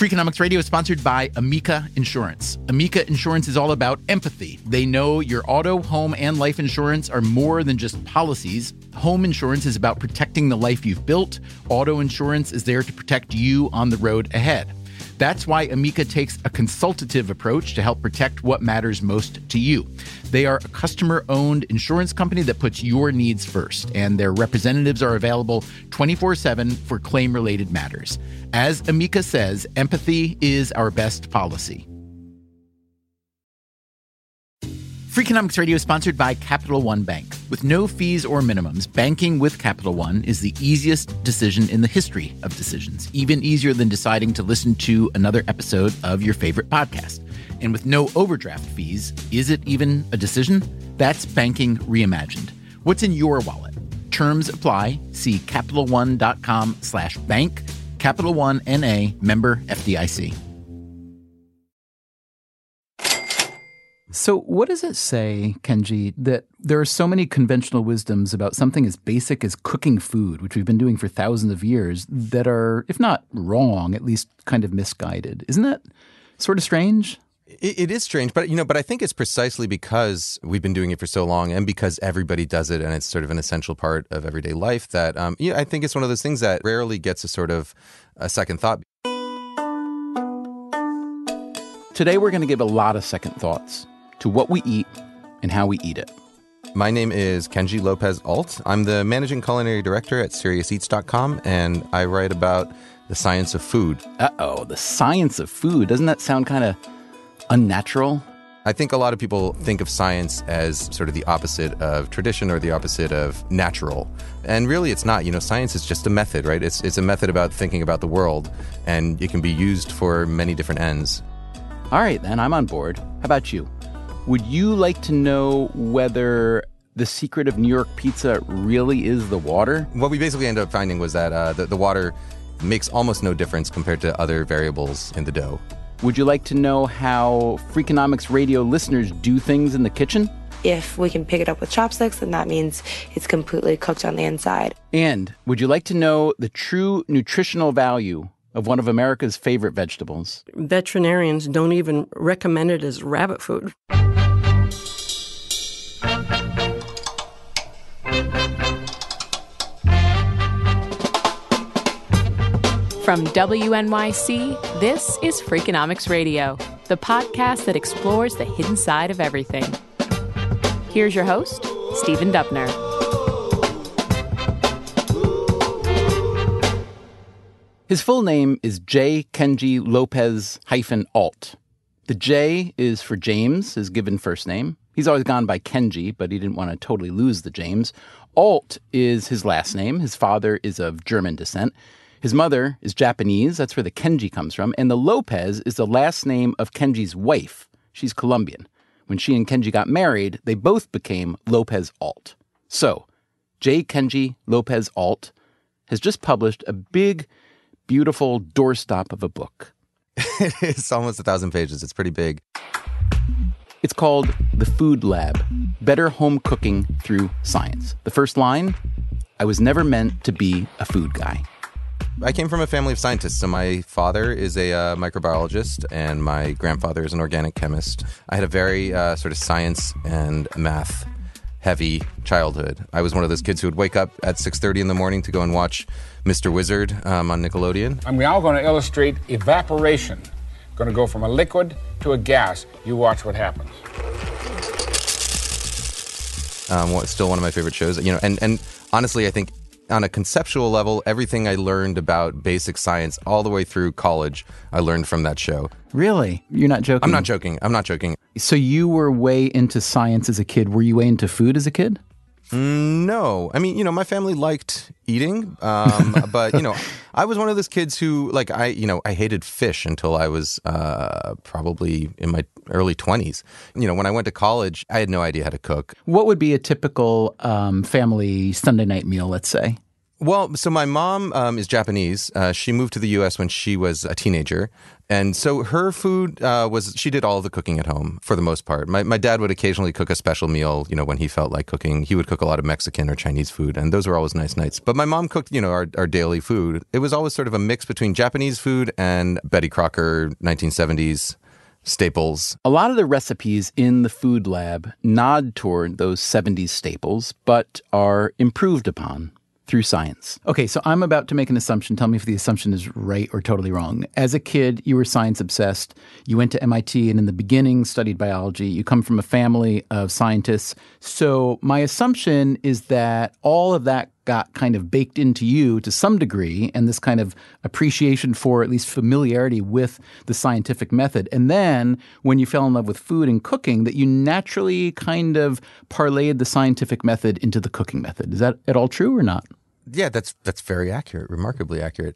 Freakonomics Radio is sponsored by Amica Insurance. Amica Insurance is all about empathy. They know your auto, home, and life insurance are more than just policies. Home insurance is about protecting the life you've built. Auto insurance is there to protect you on the road ahead. That's why Amica takes a consultative approach to help protect what matters most to you. They are a customer-owned insurance company that puts your needs first, and their representatives are available 24/7 for claim-related matters. As Amica says, empathy is our best policy. Freakonomics Radio is sponsored by Capital One Bank. With no fees or minimums, banking with Capital One is the easiest decision in the history of decisions, even easier than deciding to listen to another episode of your favorite podcast. And with no overdraft fees, is it even a decision? That's banking reimagined. What's in your wallet? Terms apply. See CapitalOne.com/bank. Capital One N.A. member FDIC. So what does it say, Kenji, that there are so many conventional wisdoms about something as basic as cooking food, which we've been doing for thousands of years, that are, if not wrong, at least kind of misguided? Isn't that sort of strange? It is strange, but I think it's precisely because we've been doing it for so long and because everybody does it and it's sort of an essential part of everyday life that I think it's one of those things that rarely gets a sort of a second thought. Today we're going to give a lot of second thoughts to what we eat and how we eat it. My name is Kenji Lopez Alt. I'm the managing culinary director at SeriousEats.com, and I write about the science of food. Uh-oh, the science of food. Doesn't that sound kind of unnatural? I think a lot of people think of science as sort of the opposite of tradition or the opposite of natural. And really it's not. Science is just a method, right? It's a method about thinking about the world, and it can be used for many different ends. All right, then, I'm on board. How about you? Would you like to know whether the secret of New York pizza really is the water? What we basically ended up finding was that the water makes almost no difference compared to other variables in the dough. Would you like to know how Freakonomics Radio listeners do things in the kitchen? If we can pick it up with chopsticks, then that means it's completely cooked on the inside. And would you like to know the true nutritional value of one of America's favorite vegetables? Veterinarians don't even recommend it as rabbit food. From WNYC, this is Freakonomics Radio, the podcast that explores the hidden side of everything. Here's your host, Stephen Dubner. His full name is J. Kenji Lopez-Alt. The J is for James, his given first name. He's always gone by Kenji, but he didn't want to totally lose the James. Alt is his last name. His father is of German descent. His mother is Japanese. That's where the Kenji comes from. And the Lopez is the last name of Kenji's wife. She's Colombian. When she and Kenji got married, they both became Lopez-Alt. So, J. Kenji Lopez-Alt has just published a big, beautiful doorstop of a book. It's almost 1,000 pages. It's pretty big. It's called The Food Lab, Better Home Cooking Through Science. The first line, I was never meant to be a food guy. I came from a family of scientists. So my father is a microbiologist and my grandfather is an organic chemist. I had a very sort of science and math heavy childhood. I was one of those kids who would wake up at 6:30 in the morning to go and watch Mr. Wizard on Nickelodeon. And we're now going to illustrate evaporation. Going to go from a liquid to a gas. You watch what happens. Still one of my favorite shows. And honestly, I think on a conceptual level, everything I learned about basic science all the way through college, I learned from that show. Really? You're not joking? I'm not joking. So you were way into science as a kid. Were you way into food as a kid? No. I mean, my family liked eating, but, I was one of those kids who, I hated fish until I was probably in my early 20s. When I went to college, I had no idea how to cook. What would be a typical family Sunday night meal, let's say? Well, so my mom is Japanese. She moved to the U.S. when she was a teenager. And so her food she did all of the cooking at home for the most part. My dad would occasionally cook a special meal, when he felt like cooking. He would cook a lot of Mexican or Chinese food, and those were always nice nights. But my mom cooked, our daily food. It was always sort of a mix between Japanese food and Betty Crocker 1970s staples. A lot of the recipes in the food lab nod toward those 70s staples, but are improved upon through science. Okay, so I'm about to make an assumption. Tell me if the assumption is right or totally wrong. As a kid, you were science obsessed. You went to MIT and in the beginning studied biology. You come from a family of scientists. So my assumption is that all of that got kind of baked into you to some degree, and this kind of appreciation for at least familiarity with the scientific method. And then when you fell in love with food and cooking, that you naturally kind of parlayed the scientific method into the cooking method. Is that at all true or not? Yeah, that's very accurate, remarkably accurate.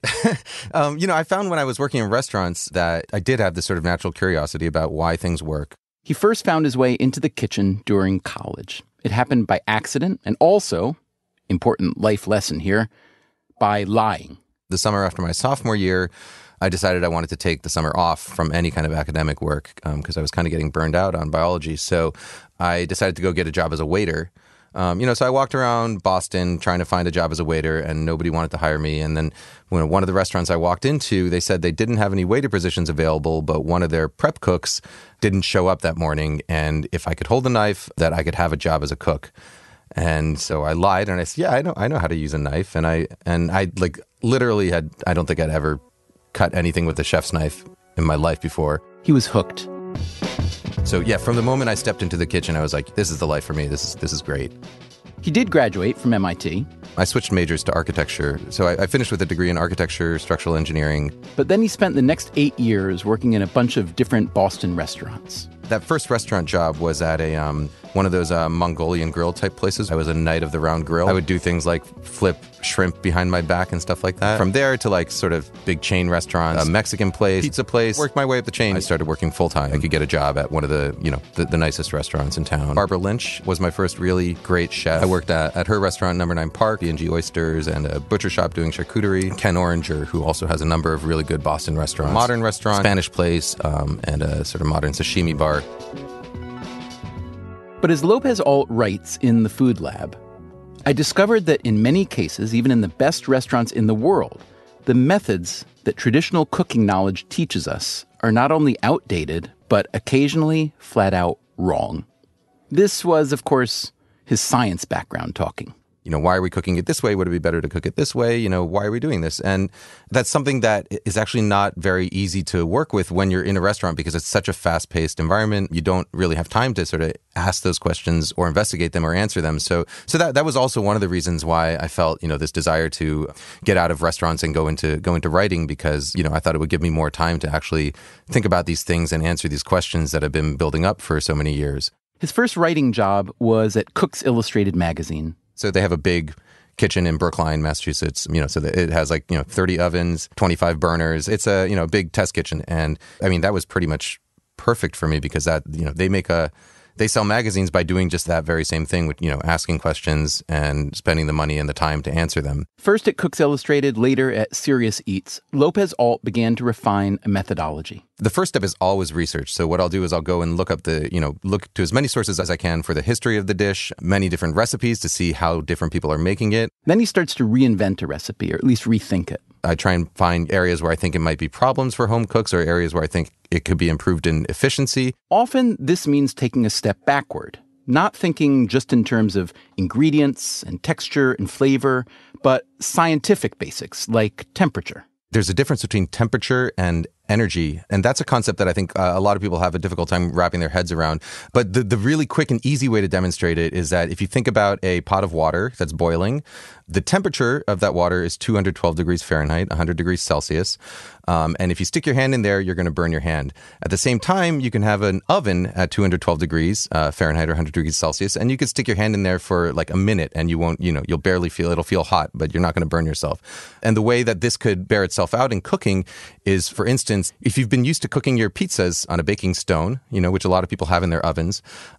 I found when I was working in restaurants that I did have this sort of natural curiosity about why things work. He first found his way into the kitchen during college. It happened by accident and also, important life lesson here, by lying. The summer after my sophomore year, I decided I wanted to take the summer off from any kind of academic work because I was kind of getting burned out on biology. So I decided to go get a job as a waiter. So I walked around Boston trying to find a job as a waiter, and nobody wanted to hire me. And then when one of the restaurants I walked into, they said they didn't have any waiter positions available, but one of their prep cooks didn't show up that morning. And if I could hold a knife, that I could have a job as a cook. And so I lied, and I said, "Yeah, I know how to use a knife." And I like literally I don't think I'd ever cut anything with a chef's knife in my life before. He was hooked. So yeah, from the moment I stepped into the kitchen, I was like, this is the life for me. This is great. He did graduate from MIT. I switched majors to architecture. So I finished with a degree in architecture, structural engineering. But then he spent the next 8 years working in a bunch of different Boston restaurants. That first restaurant job was at a one of those Mongolian grill type places. I was a knight of the round grill. I would do things like flip shrimp behind my back and stuff like that. From there to like sort of big chain restaurants, a Mexican place, pizza place, worked my way up the chain. I started working full time. I could get a job at one of the nicest restaurants in town. Barbara Lynch was my first really great chef. I worked at her restaurant, Number 9 Park, B&G Oysters, and a butcher shop doing charcuterie. Ken Oranger, who also has a number of really good Boston restaurants. Modern restaurant, Spanish place, and a sort of modern sashimi bar. But as Lopez Alt writes in the Food Lab, I discovered that in many cases, even in the best restaurants in the world, the methods that traditional cooking knowledge teaches us are not only outdated, but occasionally flat out wrong. This was, of course, his science background talking. Why are we cooking it this way? Would it be better to cook it this way? Why are we doing this? And that's something that is actually not very easy to work with when you're in a restaurant because it's such a fast-paced environment. You don't really have time to sort of ask those questions or investigate them or answer them. So that was also one of the reasons why I felt, this desire to get out of restaurants and go into writing because, I thought it would give me more time to actually think about these things and answer these questions that have been building up for so many years. His first writing job was at Cook's Illustrated magazine. So they have a big kitchen in Brookline, Massachusetts, so that it has 30 ovens, 25 burners. It's a, big test kitchen. And I mean, that was pretty much perfect for me because that, they sell magazines by doing just that very same thing with, asking questions and spending the money and the time to answer them. First at Cook's Illustrated, later at Serious Eats, Lopez Alt began to refine a methodology. The first step is always research. So what I'll do is I'll go and look up look to as many sources as I can for the history of the dish, many different recipes to see how different people are making it. Then he starts to reinvent a recipe, or at least rethink it. I try and find areas where I think it might be problems for home cooks or areas where I think it could be improved in efficiency. Often this means taking a step backward, not thinking just in terms of ingredients and texture and flavor, but scientific basics like temperature. There's a difference between temperature and energy. And that's a concept that I think a lot of people have a difficult time wrapping their heads around. But the really quick and easy way to demonstrate it is that if you think about a pot of water that's boiling, the temperature of that water is 212 degrees Fahrenheit, 100 degrees Celsius. And if you stick your hand in there, you're going to burn your hand. At the same time, you can have an oven at 212 degrees Fahrenheit or 100 degrees Celsius, and you could stick your hand in there for like a minute and you won't, you'll barely feel, it'll feel hot, but you're not going to burn yourself. And the way that this could bear itself out in cooking is, for instance, if you've been used to cooking your pizzas on a baking stone, which a lot of people have in their ovens,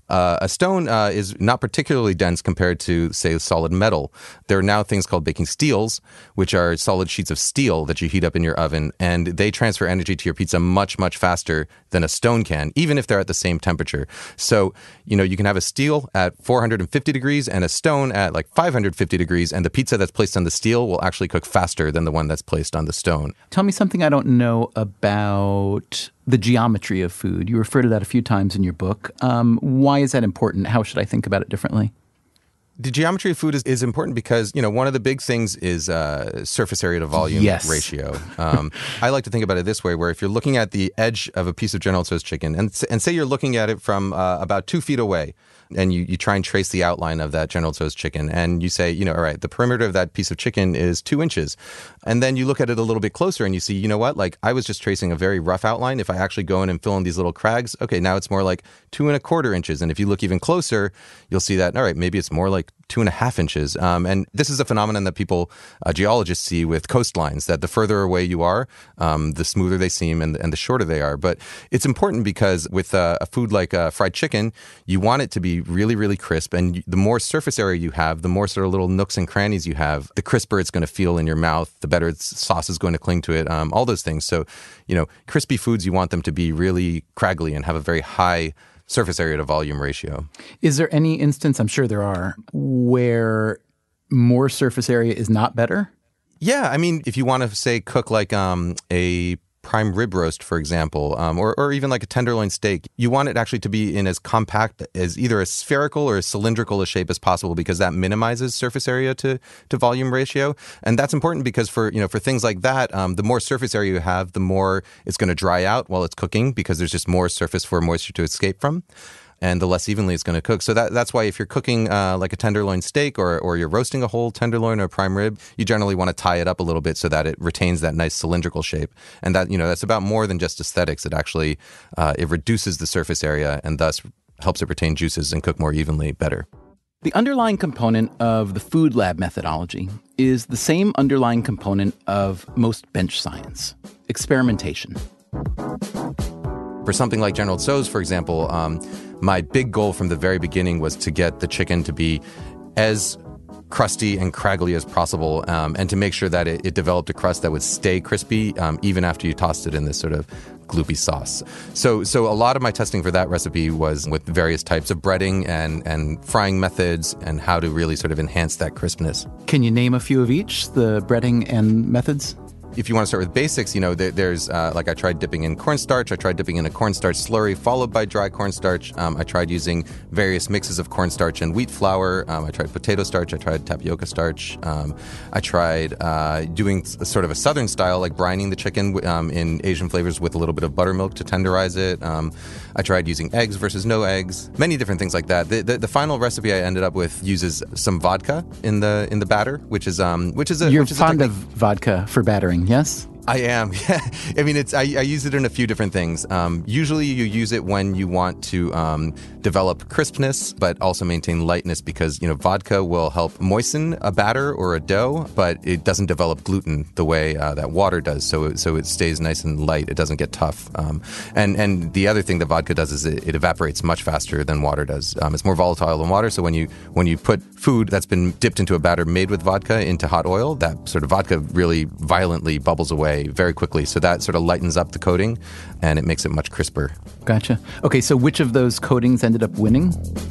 A stone is not particularly dense compared to, say, solid metal. There are now things called baking steels, which are solid sheets of steel that you heat up in your oven, and they transfer energy to your pizza much, much faster than a stone can, even if they're at the same temperature. So, you can have a steel at 450 degrees and a stone at like 550 degrees, and the pizza that's placed on the steel will actually cook faster than the one that's placed on the stone. Tell me something I don't know about the geometry of food. You refer to that a few times in your book. Why is that important? How should I think about it differently? The geometry of food is important because, one of the big things is surface area to volume ratio. I like to think about it this way, where if you're looking at the edge of a piece of General Tso's chicken, and say you're looking at it from about 2 feet away, and you try and trace the outline of that General Tso's chicken, and you say, all right, the perimeter of that piece of chicken is 2 inches. And then you look at it a little bit closer and you see, you know what, like I was just tracing a very rough outline. If I actually go in and fill in these little crags, okay, now it's more like 2¼ inches. And if you look even closer, you'll see that, all right, maybe it's more like 2½ inches. And this is a phenomenon that geologists see with coastlines, that the further away you are, the smoother they seem and the shorter they are. But it's important because with a food like fried chicken, you want it to be really, really crisp. And the more surface area you have, the more sort of little nooks and crannies you have, the crisper it's going to feel in your mouth, the better its sauce is going to cling to it, all those things. So, crispy foods, you want them to be really craggly and have a very high surface area to volume ratio. Is there any instance, I'm sure there are, where more surface area is not better? Yeah, I mean, if you want to say cook like a prime rib roast, for example, or even like a tenderloin steak, you want it actually to be in as compact as either a spherical or a cylindrical a shape as possible, because that minimizes surface area to volume ratio. And that's important because for things like that, the more surface area you have, the more it's going to dry out while it's cooking, because there's just more surface for moisture to escape from, and the less evenly it's going to cook. So that's why if you're cooking like a tenderloin steak or you're roasting a whole tenderloin or prime rib, you generally want to tie it up a little bit so that it retains that nice cylindrical shape. And that, that's about more than just aesthetics. It actually, it reduces the surface area and thus helps it retain juices and cook more evenly better. The underlying component of the food lab methodology is the same underlying component of most bench science: experimentation. For something like General Tso's, for example, my big goal from the very beginning was to get the chicken to be as crusty and craggly as possible, and to make sure that it developed a crust that would stay crispy even after you tossed it in this sort of gloopy sauce. So a lot of my testing for that recipe was with various types of breading and frying methods and how to really sort of enhance that crispness. Can you name a few of each, the breading and methods? If you want to start with basics, there's like I tried dipping in cornstarch. I tried dipping in a cornstarch slurry followed by dry cornstarch. I tried using various mixes of cornstarch and wheat flour. I tried potato starch. I tried tapioca starch. I tried doing sort of a southern style, like brining the chicken in Asian flavors with a little bit of buttermilk to tenderize it. I tried using eggs versus no eggs. Many different things like that. The final recipe I ended up with uses some vodka in the batter, which is You're fond of vodka for battering. Yes? I am. Yeah. I mean, I use it in a few different things. Usually you use it when you want to develop crispness, but also maintain lightness, because, vodka will help moisten a batter or a dough, but it doesn't develop gluten the way that water does. So it stays nice and light. It doesn't get tough. And the other thing that vodka does is it evaporates much faster than water does. It's more volatile than water. So when you put food that's been dipped into a batter made with vodka into hot oil, that sort of vodka really violently bubbles away very quickly. So that sort of lightens up the coating and it makes it much crisper. Gotcha. Okay, so which of those coatings ended up winning?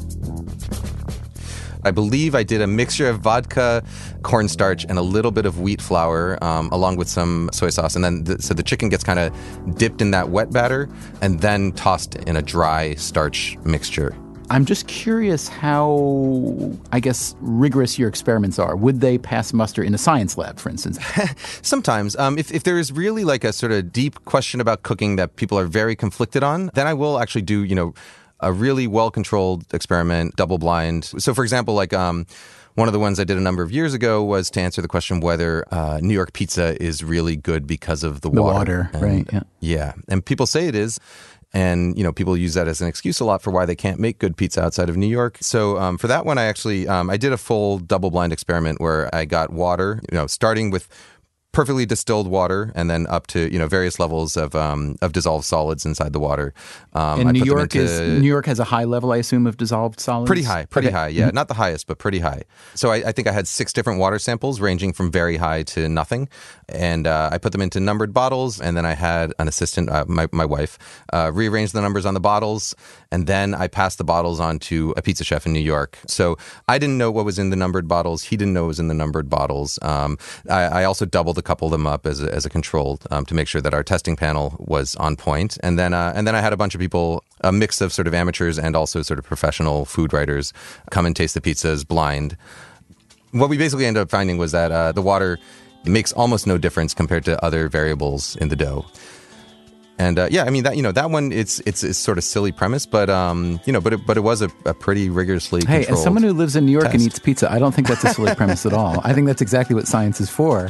I believe I did a mixture of vodka, cornstarch, and a little bit of wheat flour, along with some soy sauce. And then so the chicken gets kind of dipped in that wet batter and then tossed in a dry starch mixture. I'm just curious how, I guess, rigorous your experiments are. Would they pass muster in a science lab, for instance? Sometimes. If there is really like a sort of deep question about cooking that people are very conflicted on, then I will actually do, a really well-controlled experiment, double-blind. So, for example, like one of the ones I did a number of years ago was to answer the question whether New York pizza is really good because of the water. The water, right, yeah. Yeah, and people say it is. And, people use that as an excuse a lot for why they can't make good pizza outside of New York. So for that one, I actually, I did a full double-blind experiment where I got water, starting with perfectly distilled water, and then up to various levels of dissolved solids inside the water. And New York has a high level, I assume, of dissolved solids. Pretty high. Yeah, not the highest, but pretty high. So I think I had 6 different water samples, ranging from very high to nothing, and I put them into numbered bottles, and then I had an assistant, my wife, rearrange the numbers on the bottles, and then I passed the bottles on to a pizza chef in New York. So I didn't know what was in the numbered bottles. He didn't know what was in the numbered bottles. I also doubled a couple of them up as a control to make sure that our testing panel was on point. And then I had a bunch of people, a mix of sort of amateurs and also sort of professional food writers, come and taste the pizzas blind. What we basically ended up finding was that the water makes almost no difference compared to other variables in the dough. And that one, it's sort of silly premise, but it was a pretty rigorously controlled. Hey, as someone who lives in New York and eats pizza, I don't think that's a silly premise at all. I think that's exactly what science is for.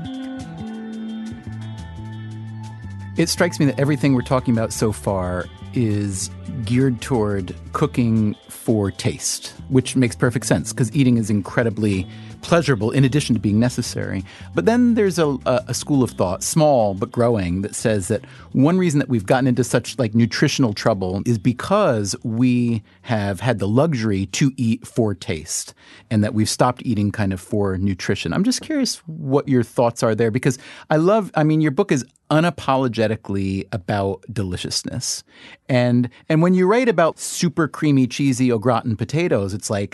It strikes me that everything we're talking about so far is geared toward cooking for taste, which makes perfect sense because eating is incredibly pleasurable in addition to being necessary. But then there's a school of thought, small but growing, that says that one reason that we've gotten into such nutritional trouble is because we have had the luxury to eat for taste and that we've stopped eating kind of for nutrition. I'm just curious what your thoughts are there because your book is unapologetically about deliciousness. And when you write about super creamy, cheesy au gratin potatoes, it's like,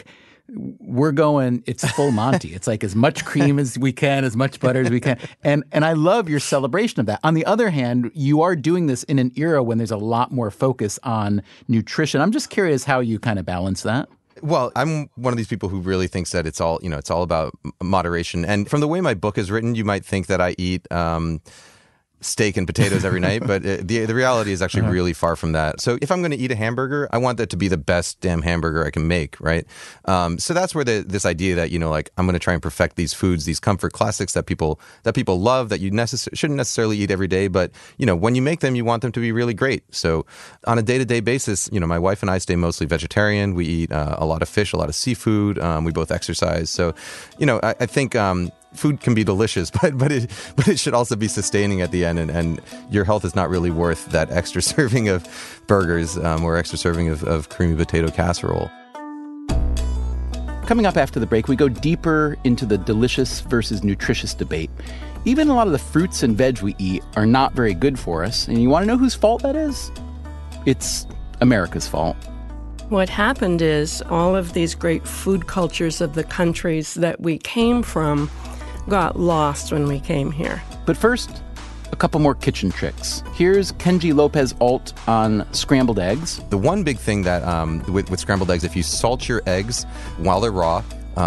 it's full Monty. It's like as much cream as we can, as much butter as we can. And I love your celebration of that. On the other hand, you are doing this in an era when there's a lot more focus on nutrition. I'm just curious how you kind of balance that. Well, I'm one of these people who really thinks that it's all about moderation. And from the way my book is written, you might think that I eat steak and potatoes every night, but the reality is actually really far from that. So if I'm going to eat a hamburger, I want that to be the best damn hamburger I can make, right? So that's where this idea that I'm going to try and perfect these foods, these comfort classics that people love, that you shouldn't necessarily eat every day, but when you make them, you want them to be really great. So on a day-to-day basis, my wife and I stay mostly vegetarian. We eat a lot of fish, a lot of seafood. We both exercise. So I think food can be delicious, but it should also be sustaining at the end, and your health is not really worth that extra serving of burgers or extra serving of creamy potato casserole. Coming up after the break, we go deeper into the delicious versus nutritious debate. Even a lot of the fruits and veg we eat are not very good for us, and you want to know whose fault that is? It's America's fault. What happened is all of these great food cultures of the countries that we came from got lost when we came here. But first, a couple more kitchen tricks. Here's Kenji Lopez Alt on scrambled eggs. The one big thing that with scrambled eggs, if you salt your eggs while they're raw,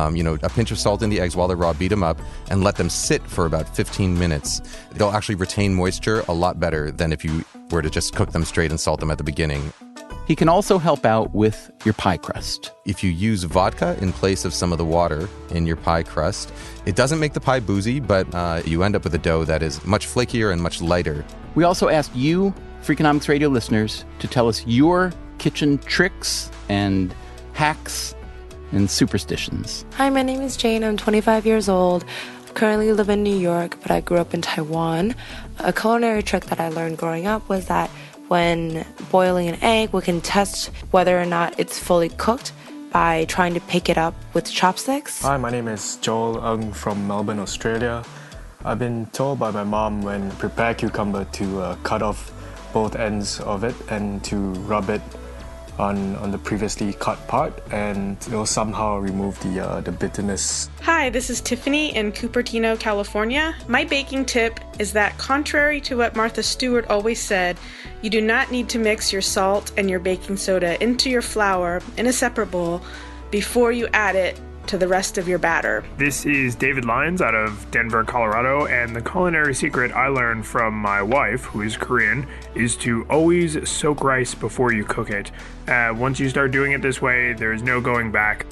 a pinch of salt in the eggs while they're raw, beat them up, and let them sit for about 15 minutes, they'll actually retain moisture a lot better than if you were to just cook them straight and salt them at the beginning. He can also help out with your pie crust. If you use vodka in place of some of the water in your pie crust, it doesn't make the pie boozy, but you end up with a dough that is much flakier and much lighter. We also asked you, Freakonomics Radio listeners, to tell us your kitchen tricks and hacks and superstitions. Hi, my name is Jane. I'm 25 years old. I currently live in New York, but I grew up in Taiwan. A culinary trick that I learned growing up was that when boiling an egg, we can test whether or not it's fully cooked by trying to pick it up with chopsticks. Hi, my name is Joel Ng from Melbourne, Australia. I've been told by my mom when prepare cucumber to cut off both ends of it and to rub it on the previously cut part, and it'll somehow remove the bitterness. Hi, this is Tiffany in Cupertino, California. My baking tip is that contrary to what Martha Stewart always said, you do not need to mix your salt and your baking soda into your flour in a separate bowl before you add it to the rest of your batter. This is David Lyons out of Denver, Colorado, and the culinary secret I learned from my wife, who is Korean, is to always soak rice before you cook it. Once you start doing it this way, there's no going back.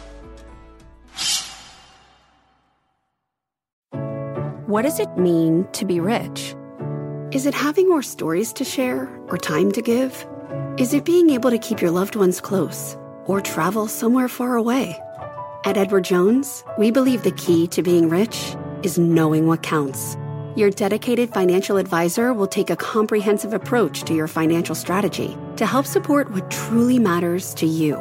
What does it mean to be rich? Is it having more stories to share or time to give? Is it being able to keep your loved ones close or travel somewhere far away? At Edward Jones, we believe the key to being rich is knowing what counts. Your dedicated financial advisor will take a comprehensive approach to your financial strategy to help support what truly matters to you.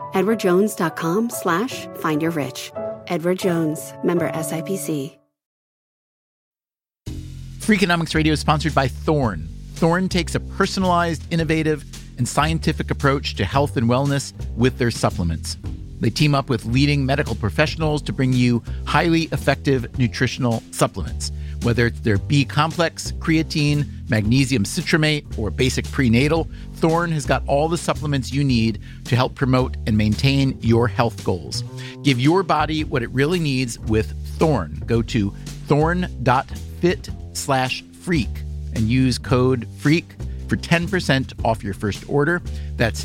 EdwardJones.com/findyourrich. Edward Jones, member SIPC. Freakonomics Radio is sponsored by Thorne. Thorne takes a personalized, innovative, and scientific approach to health and wellness with their supplements. They team up with leading medical professionals to bring you highly effective nutritional supplements. Whether it's their B-complex, creatine, magnesium citrate, or basic prenatal, Thorne has got all the supplements you need to help promote and maintain your health goals. Give your body what it really needs with Thorne. Go to thorne.fit/freak and use code FREAK for 10% off your first order. That's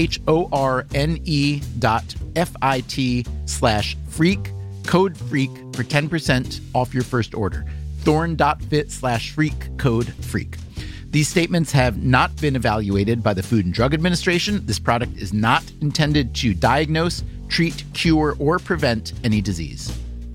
THORNE.FIT/freak, code FREAK for 10% off your first order. Thorne.fit/freak, code FREAK. These statements have not been evaluated by the Food and Drug Administration. This product is not intended to diagnose, treat, cure, or prevent any disease.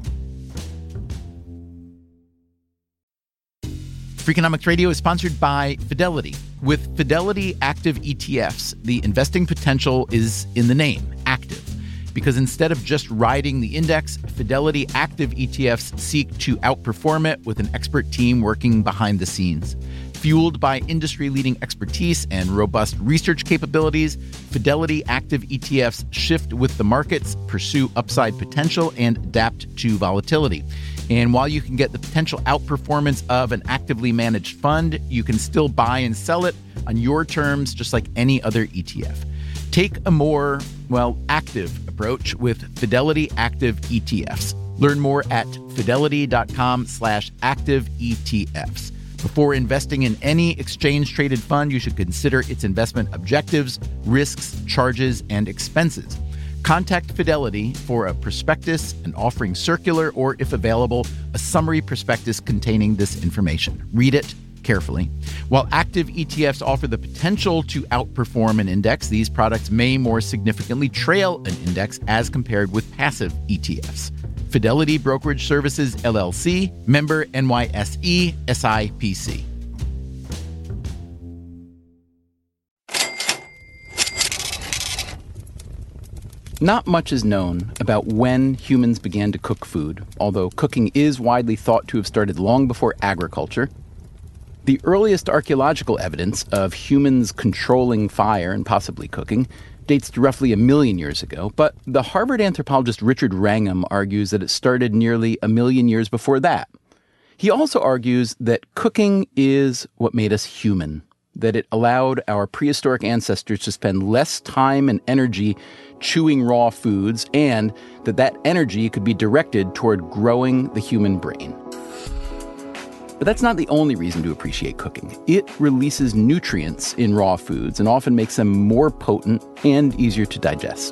Freakonomics Radio is sponsored by Fidelity. With Fidelity Active ETFs, the investing potential is in the name, active. Because instead of just riding the index, Fidelity Active ETFs seek to outperform it with an expert team working behind the scenes. Fueled by industry-leading expertise and robust research capabilities, Fidelity Active ETFs shift with the markets, pursue upside potential, and adapt to volatility. And while you can get the potential outperformance of an actively managed fund, you can still buy and sell it on your terms, just like any other ETF. Take a more, active approach with Fidelity Active ETFs. Learn more at fidelity.com/active ETFs. Before investing in any exchange-traded fund, you should consider its investment objectives, risks, charges, and expenses. Contact Fidelity for a prospectus, an offering circular, or, if available, a summary prospectus containing this information. Read it carefully. While active ETFs offer the potential to outperform an index, these products may more significantly trail an index as compared with passive ETFs. Fidelity Brokerage Services, LLC, member NYSE, SIPC. Not much is known about when humans began to cook food, although cooking is widely thought to have started long before agriculture. The earliest archaeological evidence of humans controlling fire and possibly cooking dates to roughly 1 million years ago, but the Harvard anthropologist Richard Wrangham argues that it started nearly 1 million years before that. He also argues that cooking is what made us human, that it allowed our prehistoric ancestors to spend less time and energy chewing raw foods, and that energy could be directed toward growing the human brain. But that's not the only reason to appreciate cooking. It releases nutrients in raw foods and often makes them more potent and easier to digest.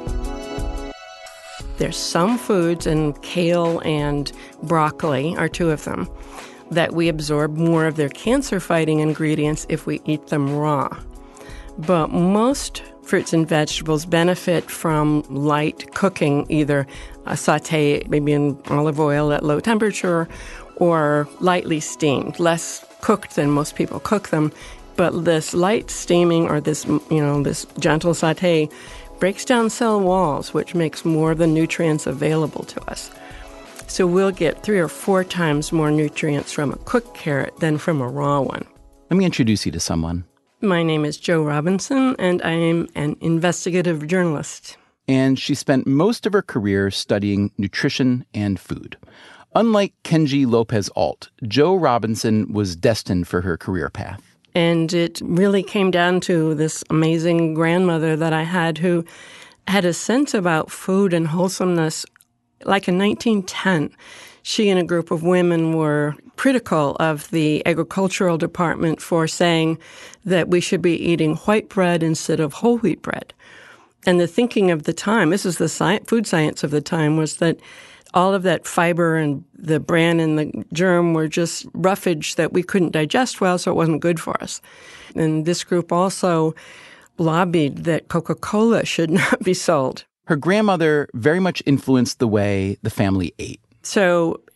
There's some foods, and kale and broccoli are two of them, that we absorb more of their cancer-fighting ingredients if we eat them raw. But most fruits and vegetables benefit from light cooking, either a sauté, maybe in olive oil at low temperature, or lightly steamed, less cooked than most people cook them. But this light steaming or this gentle sauté breaks down cell walls, which makes more of the nutrients available to us. So we'll get 3 or 4 times more nutrients from a cooked carrot than from a raw one. Let me introduce you to someone. My name is Jo Robinson, and I am an investigative journalist. And she spent most of her career studying nutrition and food. Unlike Kenji Lopez-Alt, Jo Robinson was destined for her career path. And it really came down to this amazing grandmother that I had who had a sense about food and wholesomeness. Like in 1910, she and a group of women were critical of the agricultural department for saying that we should be eating white bread instead of whole wheat bread. And the thinking of the time, this is the food science of the time, was that all of that fiber and the bran and the germ were just roughage that we couldn't digest well, so it wasn't good for us. And this group also lobbied that Coca-Cola should not be sold. Her grandmother very much influenced the way the family ate. So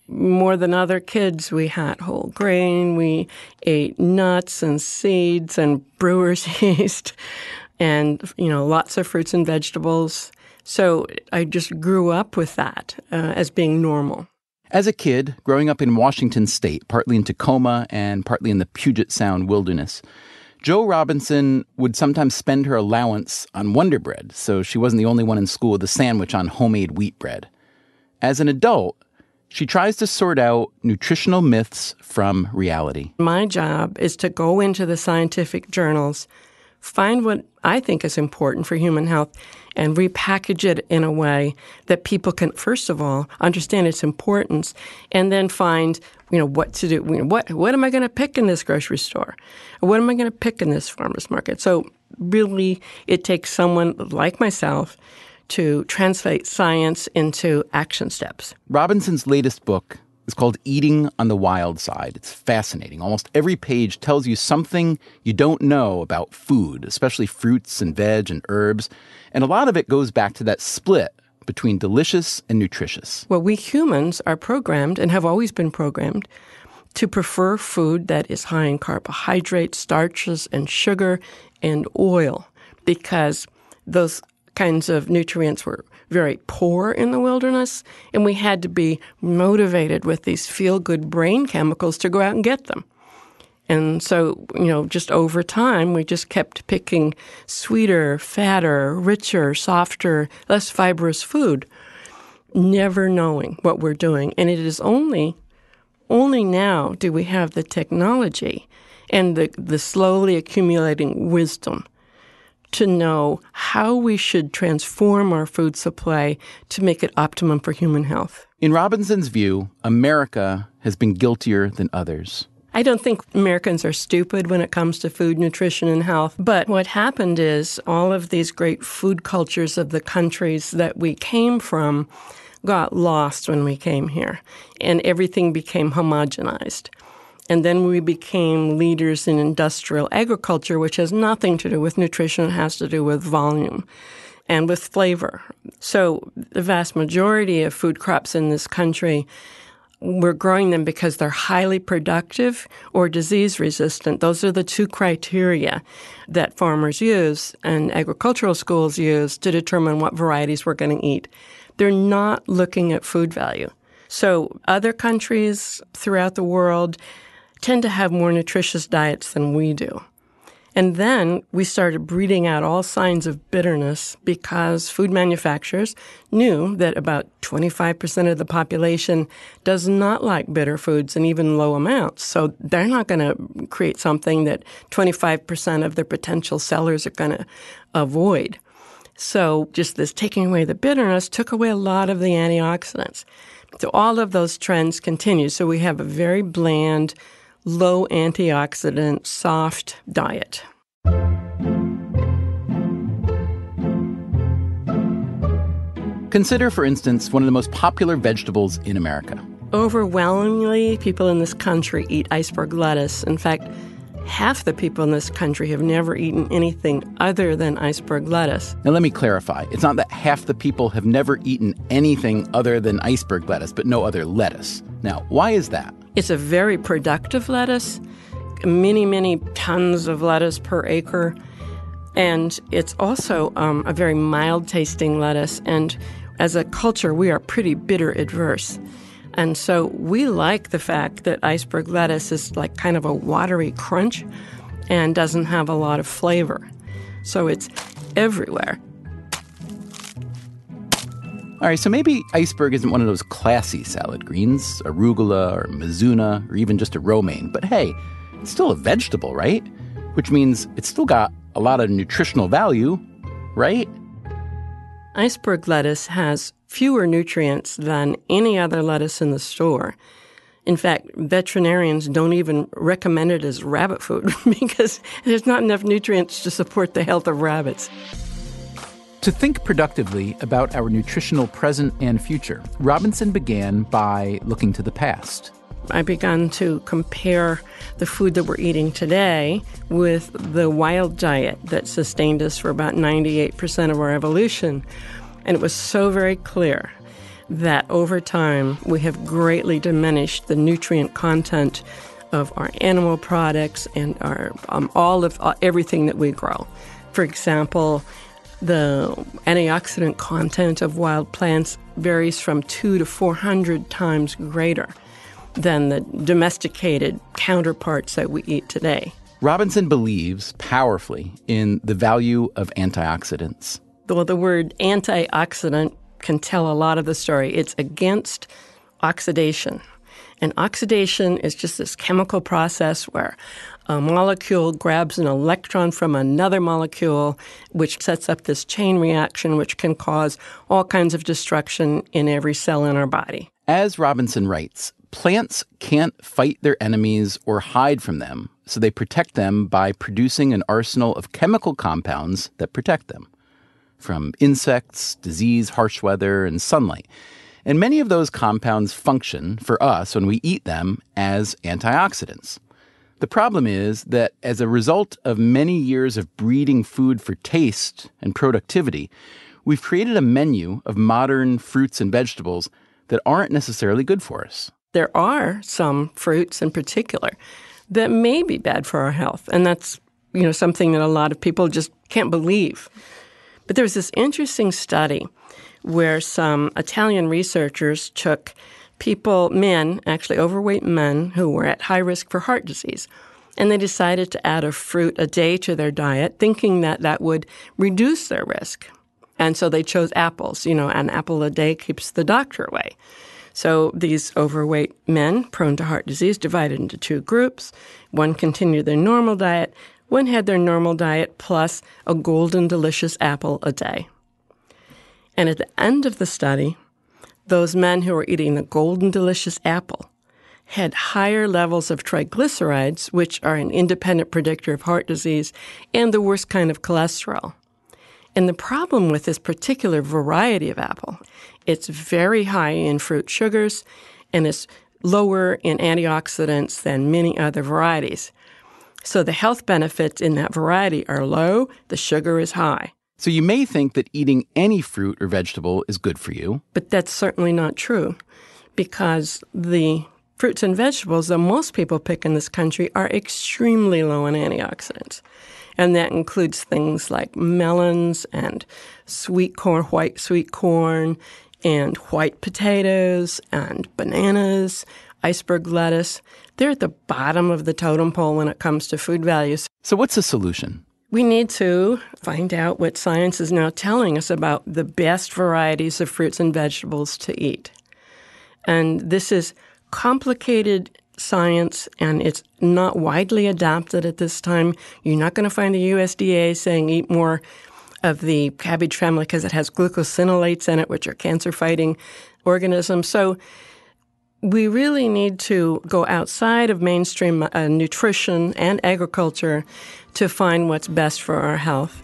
More than other kids, we had whole grain. We ate nuts and seeds and brewer's yeast and, lots of fruits and vegetables. So I just grew up with that as being normal. As a kid, growing up in Washington State, partly in Tacoma and partly in the Puget Sound wilderness, Jo Robinson would sometimes spend her allowance on Wonder Bread, so she wasn't the only one in school with a sandwich on homemade wheat bread. As an adult, she tries to sort out nutritional myths from reality. My job is to go into the scientific journals, find what I think is important for human health, and repackage it in a way that people can, first of all, understand its importance, and then find, what to do. What am I going to pick in this grocery store? Or what am I going to pick in this farmer's market? So really, it takes someone like myself to translate science into action steps. Robinson's latest book is called Eating on the Wild Side. It's fascinating. Almost every page tells you something you don't know about food, especially fruits and veg and herbs. And a lot of it goes back to that split between delicious and nutritious. Well, we humans are programmed and have always been programmed to prefer food that is high in carbohydrates, starches, and sugar and oil, because those kinds of nutrients were very poor in the wilderness, and we had to be motivated with these feel-good brain chemicals to go out and get them. And so, just over time, we just kept picking sweeter, fatter, richer, softer, less fibrous food, never knowing what we're doing. And it is only now do we have the technology and the slowly accumulating wisdom to know how we should transform our food supply to make it optimum for human health. In Robinson's view, America has been guiltier than others. I don't think Americans are stupid when it comes to food, nutrition, and health. But what happened is all of these great food cultures of the countries that we came from got lost when we came here, and everything became homogenized. And then we became leaders in industrial agriculture, which has nothing to do with nutrition. It has to do with volume and with flavor. So the vast majority of food crops in this country, we're growing them because they're highly productive or disease resistant. Those are the two criteria that farmers use and agricultural schools use to determine what varieties we're going to eat. They're not looking at food value. So other countries throughout the world tend to have more nutritious diets than we do. And then we started breeding out all signs of bitterness because food manufacturers knew that about 25% of the population does not like bitter foods and even low amounts. So they're not going to create something that 25% of their potential sellers are going to avoid. So just this taking away the bitterness took away a lot of the antioxidants. So all of those trends continue. So we have a very bland, low antioxidant, soft diet. Consider, for instance, one of the most popular vegetables in America. Overwhelmingly, people in this country eat iceberg lettuce. In fact, half the people in this country have never eaten anything other than iceberg lettuce. Now, let me clarify. It's not that half the people have never eaten anything other than iceberg lettuce, but no other lettuce. Now, why is that? It's a very productive lettuce, many, many tons of lettuce per acre. And it's also a very mild-tasting lettuce. And as a culture, we are pretty bitter adverse. And so we like the fact that iceberg lettuce is like kind of a watery crunch and doesn't have a lot of flavor. So it's everywhere. All right, so maybe iceberg isn't one of those classy salad greens, arugula or mizuna, or even just a romaine. But hey, it's still a vegetable, right? Which means it's still got a lot of nutritional value, right? Iceberg lettuce has fewer nutrients than any other lettuce in the store. In fact, veterinarians don't even recommend it as rabbit food because there's not enough nutrients to support the health of rabbits. To think productively about our nutritional present and future, Robinson began by looking to the past. I began to compare the food that we're eating today with the wild diet that sustained us for about 98% of our evolution. And it was so very clear that over time we have greatly diminished the nutrient content of our animal products and our everything that we grow. For example, the antioxidant content of wild plants varies from 200 to 400 times greater than the domesticated counterparts that we eat today. Robinson believes powerfully in the value of antioxidants. Well, the word antioxidant can tell a lot of the story. It's against oxidation. And oxidation is just this chemical process where a molecule grabs an electron from another molecule, which sets up this chain reaction, which can cause all kinds of destruction in every cell in our body. As Robinson writes, plants can't fight their enemies or hide from them, so they protect them by producing an arsenal of chemical compounds that protect them from insects, disease, harsh weather, and sunlight. And many of those compounds function for us when we eat them as antioxidants. The problem is that as a result of many years of breeding food for taste and productivity, we've created a menu of modern fruits and vegetables that aren't necessarily good for us. There are some fruits in particular that may be bad for our health, and that's, something that a lot of people just can't believe. But there was this interesting study where some Italian researchers took men, actually overweight men, who were at high risk for heart disease, and they decided to add a fruit a day to their diet, thinking that that would reduce their risk. And so they chose apples. An apple a day keeps the doctor away. So these overweight men prone to heart disease divided into two groups. One continued their normal diet. One had their normal diet plus a golden delicious apple a day. And at the end of the study, those men who were eating the golden delicious apple had higher levels of triglycerides, which are an independent predictor of heart disease, and the worst kind of cholesterol. And the problem with this particular variety of apple, it's very high in fruit sugars, and it's lower in antioxidants than many other varieties. So the health benefits in that variety are low, the sugar is high. So you may think that eating any fruit or vegetable is good for you. But that's certainly not true, because the fruits and vegetables that most people pick in this country are extremely low in antioxidants. And that includes things like melons and sweet corn, white sweet corn, and white potatoes and bananas, iceberg lettuce. They're at the bottom of the totem pole when it comes to food values. So what's the solution? We need to find out what science is now telling us about the best varieties of fruits and vegetables to eat. And this is complicated science, and it's not widely adopted at this time. You're not going to find the USDA saying eat more of the cabbage family because it has glucosinolates in it, which are cancer-fighting organisms. So we really need to go outside of mainstream nutrition and agriculture to find what's best for our health.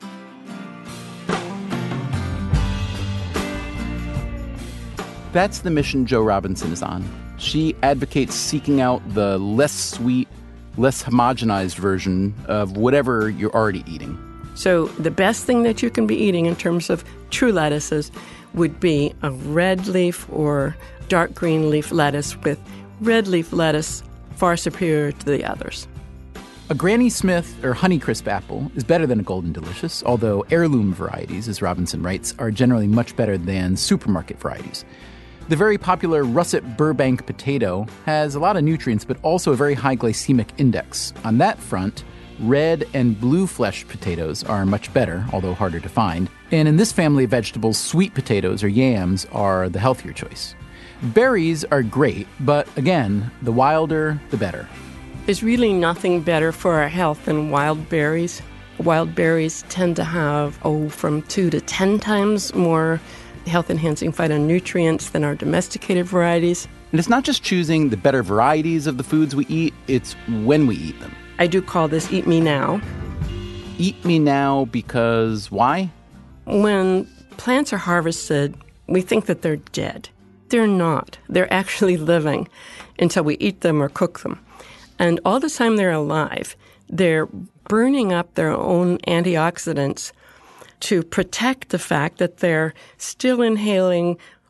That's the mission Jo Robinson is on. She advocates seeking out the less sweet, less homogenized version of whatever you're already eating. So the best thing that you can be eating in terms of true lettuces would be a red leaf or dark green leaf lettuce, with red leaf lettuce far superior to the others. A Granny Smith or Honeycrisp apple is better than a Golden Delicious, although heirloom varieties, as Robinson writes, are generally much better than supermarket varieties. The very popular Russet Burbank potato has a lot of nutrients, but also a very high glycemic index. On that front, red and blue fleshed potatoes are much better, although harder to find. And in this family of vegetables, sweet potatoes or yams are the healthier choice. Berries are great, but again, the wilder, the better. There's really nothing better for our health than wild berries. Wild berries tend to have, from 2 to 10 times more health-enhancing phytonutrients than our domesticated varieties. And it's not just choosing the better varieties of the foods we eat, it's when we eat them. I do call this Eat Me Now. Eat Me Now because why? When plants are harvested, we think that they're dead. They're not. They're actually living until we eat them or cook them. And all the time they're alive, they're burning up their own antioxidants to protect the fact that they're still inhaling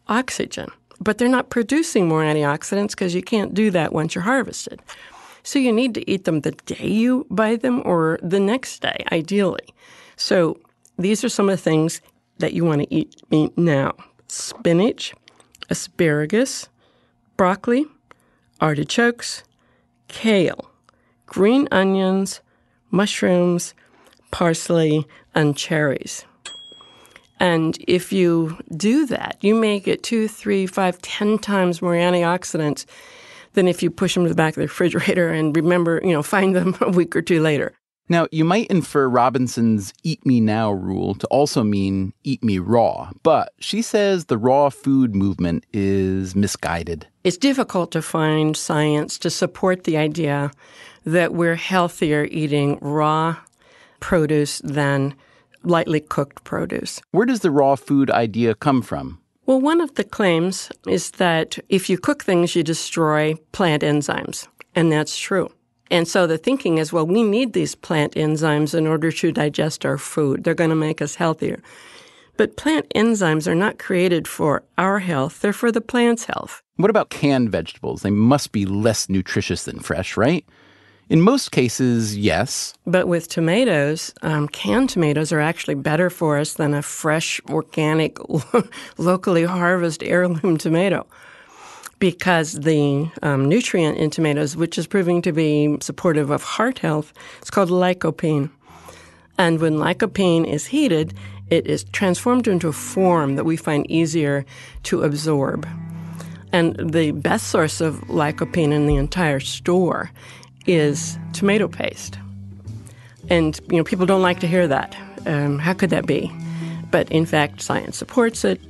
oxygen. But they're not producing more antioxidants because you can't do that once you're harvested. So you need to eat them the day you buy them or the next day, ideally. So these are some of the things that you want to eat now. Spinach, asparagus, broccoli, artichokes, kale, green onions, mushrooms, parsley, and cherries. And if you do that, you may get 2, 3, 5, 10 times more antioxidants than if you push them to the back of the refrigerator and remember, find them a week or two later. Now, you might infer Robinson's eat me now rule to also mean eat me raw, but she says the raw food movement is misguided. It's difficult to find science to support the idea that we're healthier eating raw produce than lightly cooked produce. Where does the raw food idea come from? Well, one of the claims is that if you cook things, you destroy plant enzymes, and that's true. And so the thinking is, well, we need these plant enzymes in order to digest our food. They're going to make us healthier. But plant enzymes are not created for our health. They're for the plant's health. What about canned vegetables? They must be less nutritious than fresh, right? In most cases, yes. But with tomatoes, canned tomatoes are actually better for us than a fresh, organic, locally harvested heirloom tomato, because the nutrient in tomatoes, which is proving to be supportive of heart health, is called lycopene. And when lycopene is heated, it is transformed into a form that we find easier to absorb. And the best source of lycopene in the entire store is tomato paste. And, people don't like to hear that. How could that be? But in fact, science supports it.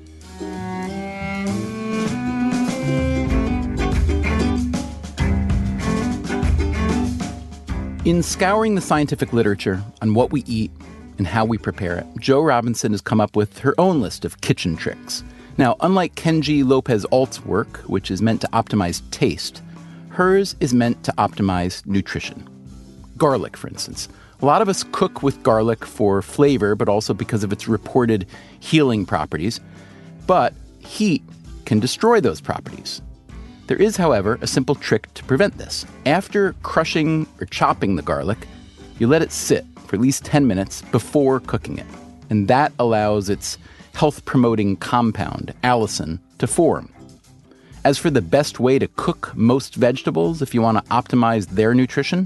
In scouring the scientific literature on what we eat and how we prepare it, Jo Robinson has come up with her own list of kitchen tricks. Now, unlike Kenji Lopez Alt's work, which is meant to optimize taste, hers is meant to optimize nutrition. Garlic, for instance. A lot of us cook with garlic for flavor, but also because of its reported healing properties. But heat can destroy those properties. There is, however, a simple trick to prevent this. After crushing or chopping the garlic, you let it sit for at least 10 minutes before cooking it. And that allows its health-promoting compound, allicin, to form. As for the best way to cook most vegetables if you want to optimize their nutrition,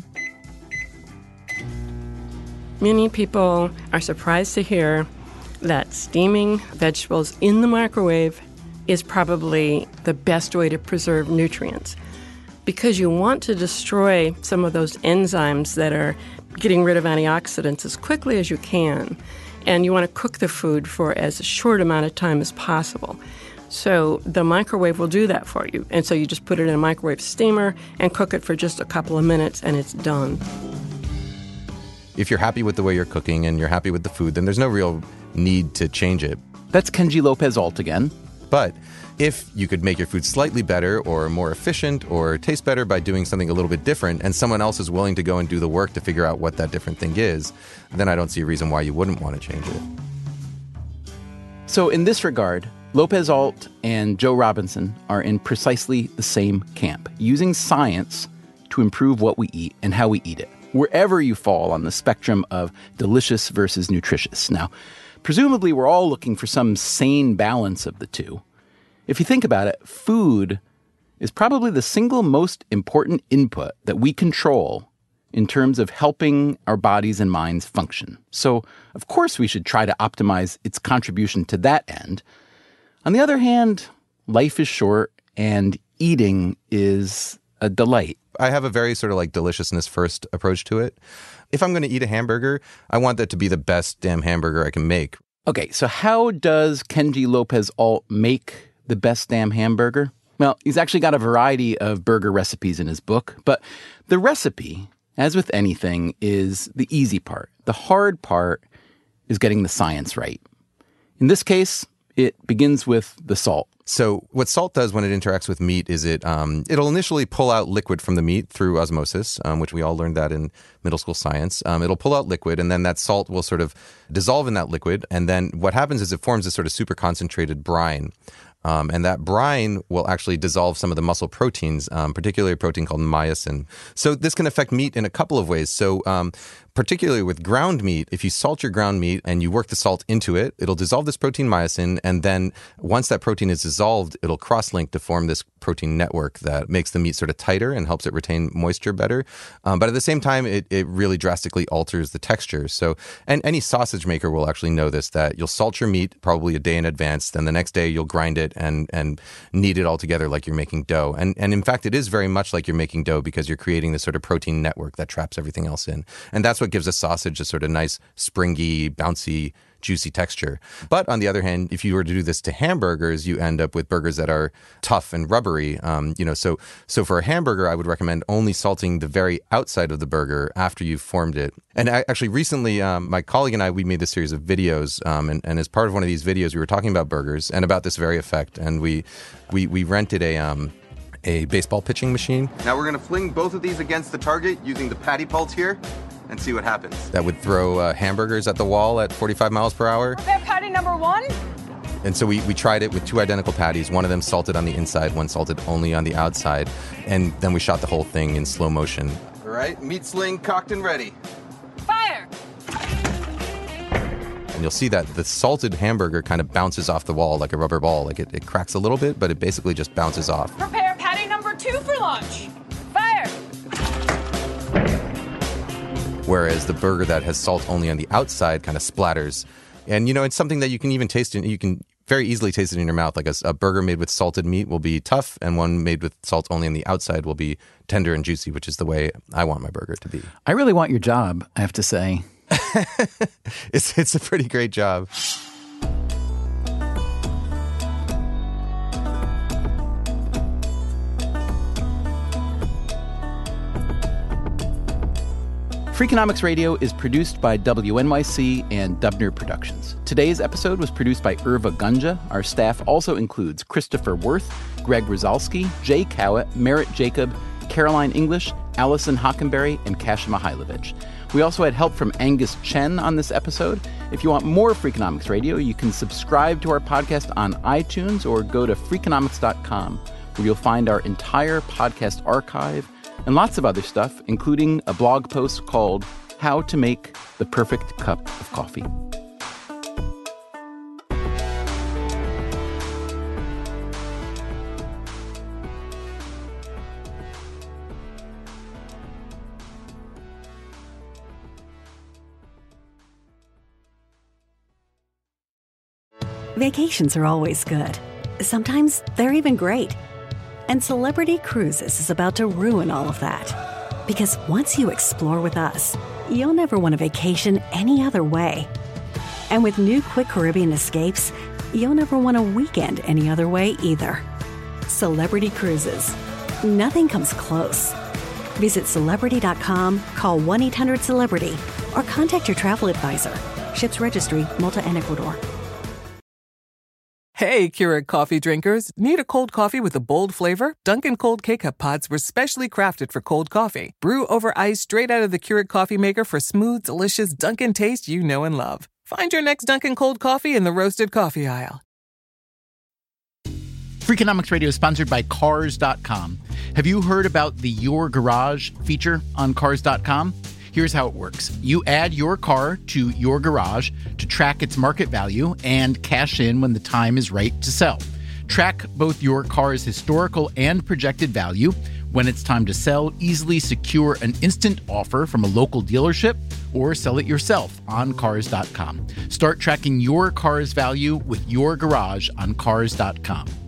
many people are surprised to hear that steaming vegetables in the microwave is probably the best way to preserve nutrients, because you want to destroy some of those enzymes that are getting rid of antioxidants as quickly as you can, and you want to cook the food for as short amount of time as possible. So the microwave will do that for you. And so you just put it in a microwave steamer and cook it for just a couple of minutes, and it's done. If you're happy with the way you're cooking and you're happy with the food, then there's no real need to change it. That's Kenji Lopez Alt again. But if you could make your food slightly better or more efficient or taste better by doing something a little bit different, and someone else is willing to go and do the work to figure out what that different thing is, then I don't see a reason why you wouldn't want to change it. So in this regard, Lopez Alt and Jo Robinson are in precisely the same camp, using science to improve what we eat and how we eat it, wherever you fall on the spectrum of delicious versus nutritious. Now, presumably we're all looking for some sane balance of the two. If you think about it, food is probably the single most important input that we control in terms of helping our bodies and minds function. So, of course, we should try to optimize its contribution to that end. On the other hand, life is short and eating is a delight. I have a very sort of like deliciousness first approach to it. If I'm going to eat a hamburger, I want that to be the best damn hamburger I can make. Okay, so how does Kenji Lopez Alt make the best damn hamburger? Well, he's actually got a variety of burger recipes in his book, but the recipe, as with anything, is the easy part. The hard part is getting the science right. In this case, it begins with the salt. So what salt does when it interacts with meat is it'll initially pull out liquid from the meat through osmosis, which we all learned that in middle school science. It'll pull out liquid, and then that salt will sort of dissolve in that liquid. And then what happens is it forms this sort of super concentrated brine. And that brine will actually dissolve some of the muscle proteins, particularly a protein called myosin. So this can affect meat in a couple of ways. So particularly with ground meat, if you salt your ground meat and you work the salt into it, it'll dissolve this protein myosin. And then once that protein is dissolved, it'll cross-link to form this protein network that makes the meat sort of tighter and helps it retain moisture better. But at the same time, it really drastically alters the texture. So, and any sausage maker will actually know this, that you'll salt your meat probably a day in advance. Then the next day you'll grind it and knead it all together like you're making dough. And in fact, it is very much like you're making dough because you're creating this sort of protein network that traps everything else in. And that's what gives a sausage a sort of nice, springy, bouncy, juicy texture. But on the other hand, if you were to do this to hamburgers, you end up with burgers that are tough and rubbery. So for a hamburger, I would recommend only salting the very outside of the burger after you've formed it. And actually, recently, my colleague and I, we made this series of videos, and as part of one of these videos, we were talking about burgers and about this very effect. And we rented a baseball pitching machine. Now we're going to fling both of these against the target using the patty pulse here and see what happens. That would throw hamburgers at the wall at 45 miles per hour. Prepare patty number 1. And so we tried it with 2 identical patties, one of them salted on the inside, one salted only on the outside. And then we shot the whole thing in slow motion. All right, meat sling cocked and ready. Fire! And you'll see that the salted hamburger kind of bounces off the wall like a rubber ball. Like it cracks a little bit, but it basically just bounces off. Prepare patty number 2 for launch. Fire! Whereas the burger that has salt only on the outside kind of splatters. And, it's something that you can even taste you can very easily taste it in your mouth. Like a burger made with salted meat will be tough, and one made with salt only on the outside will be tender and juicy, which is the way I want my burger to be. I really want your job, I have to say. It's a pretty great job. Freakonomics Radio is produced by WNYC and Dubner Productions. Today's episode was produced by Irva Gunja. Our staff also includes Christopher Worth, Greg Rosalski, Jay Cowett, Merritt Jacob, Caroline English, Allison Hockenberry, and Kasia Mihailovich. We also had help from Angus Chen on this episode. If you want more Freakonomics Radio, you can subscribe to our podcast on iTunes or go to Freakonomics.com, where you'll find our entire podcast archive and lots of other stuff, including a blog post called How to Make the Perfect Cup of Coffee. Vacations are always good. Sometimes they're even great. And Celebrity Cruises is about to ruin all of that. Because once you explore with us, you'll never want a vacation any other way. And with new Quick Caribbean Escapes, you'll never want a weekend any other way either. Celebrity Cruises. Nothing comes close. Visit Celebrity.com, call 1-800-CELEBRITY, or contact your travel advisor. Ships Registry, Malta and Ecuador. Hey, Keurig coffee drinkers. Need a cold coffee with a bold flavor? Dunkin' Cold K-Cup pods were specially crafted for cold coffee. Brew over ice straight out of the Keurig coffee maker for smooth, delicious Dunkin' taste you know and love. Find your next Dunkin' Cold coffee in the roasted coffee aisle. Freakonomics Radio is sponsored by Cars.com. Have you heard about the Your Garage feature on Cars.com? Here's how it works. You add your car to your garage to track its market value and cash in when the time is right to sell. Track both your car's historical and projected value. When it's time to sell, easily secure an instant offer from a local dealership or sell it yourself on Cars.com. Start tracking your car's value with your garage on Cars.com.